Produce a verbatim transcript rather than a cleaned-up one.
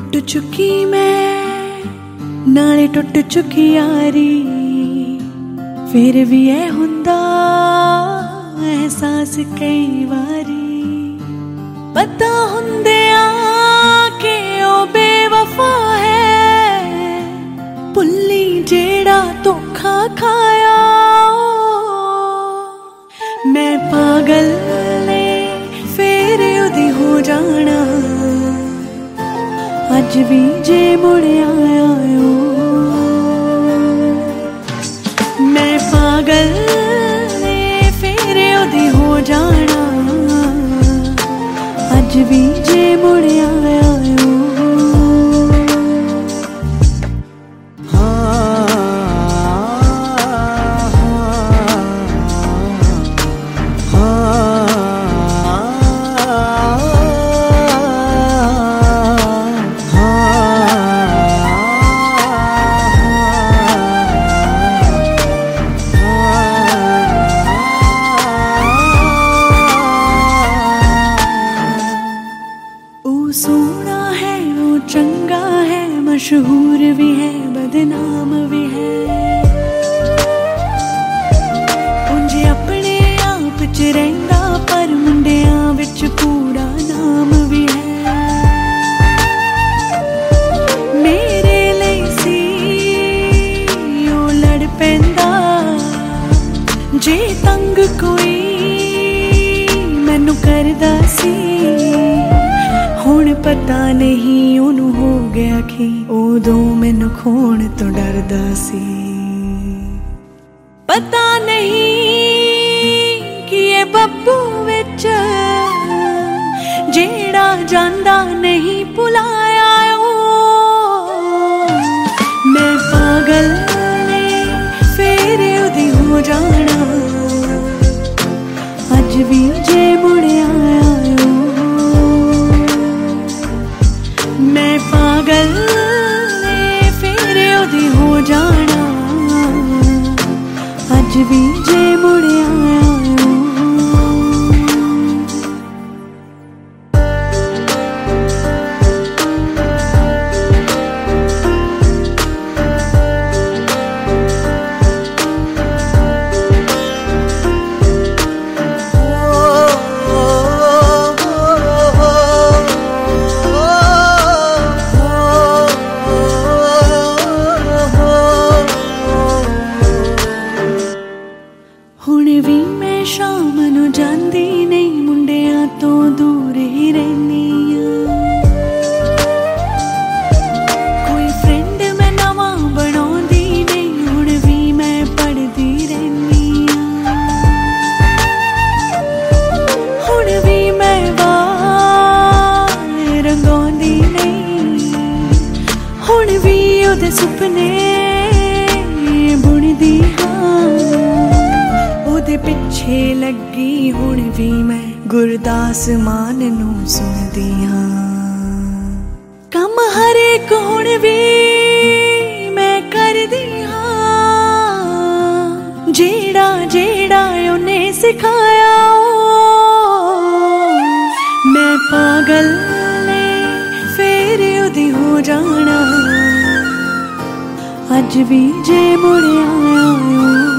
टुट चुकी मैं नाले टुट चुकी यारी, फिर भी ऐ हुंदा एहसास कई वारी। पता हुंदिया कि ओ बेवफा है, भुल्ली जेड़ा धोखा खाया। मैं पागल ने फिर उदी हो जाना, अज भी जे मुड़ आया ओ। मैं पागल ने फिर उदी हो जाना, अज भी जे मुड़ आया ओ। सोना है वो चंगा है, मशहूर भी है बदनाम भी है। उंज अपने आप च रहिंदा पर मुंडियां विच कूड़ा नाम भी है। मेरे लिए सी ओ लड़ पैंदा, जे तंग कोई मैनू करदा सी। हुण पता नहीं ओनू हो गया कि उदों मैनू खोण तो डरदा सी। पता नहीं कि ये बब्बू विच जेड़ा जांदा नहीं भुलाया ओ। मैं पागल ने फिर उदी हो जाना, अज भी जे मुड़ आया ओ। मैं पागल ने फिर उदी हो जाना, अज भी जे मुड़ आया ओ। हुण भी मैं शाम नू जांदी नहीं, मुंडियां तो दूर ही रहनी आ। कोई फ्रेंड मैं नवां बनाउंदी नहीं, हुण भी मैं पढ़दी रहनी आ। हुण भी मैं वाल रंगाउंदी नहीं, हुण भी ओदे सुपने बुणदी हां। ओदे पिछे लगी हुण भी मैं गुरदास मान नू सुनदी हां। कम हर एक हुण भी मैं करदी हां, जेड़ा जेड़ा उन्हें सिखाया ओ। मैं पागल ने फिर उदी हो जाना, अज भी जे मुड़ आया ओ।